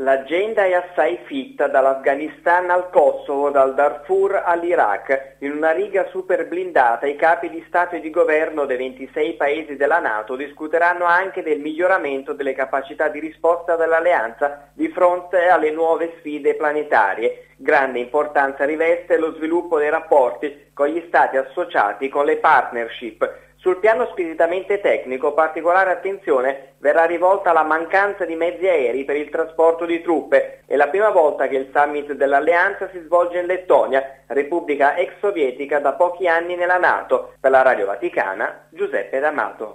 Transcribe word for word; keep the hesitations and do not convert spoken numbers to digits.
L'agenda è assai fitta, dall'Afghanistan al Kosovo, dal Darfur all'Iraq. In una riga super blindata i capi di Stato e di Governo dei ventisei paesi della NATO discuteranno anche del miglioramento delle capacità di risposta dell'alleanza di fronte alle nuove sfide planetarie. Grande importanza riveste lo sviluppo dei rapporti con gli Stati associati, con le partnership. Sul piano squisitamente tecnico, particolare attenzione verrà rivolta alla mancanza di mezzi aerei per il trasporto di truppe. È la prima volta che il summit dell'Alleanza si svolge in Lettonia, repubblica ex sovietica da pochi anni nella NATO. Per la Radio Vaticana, Giuseppe D'Amato.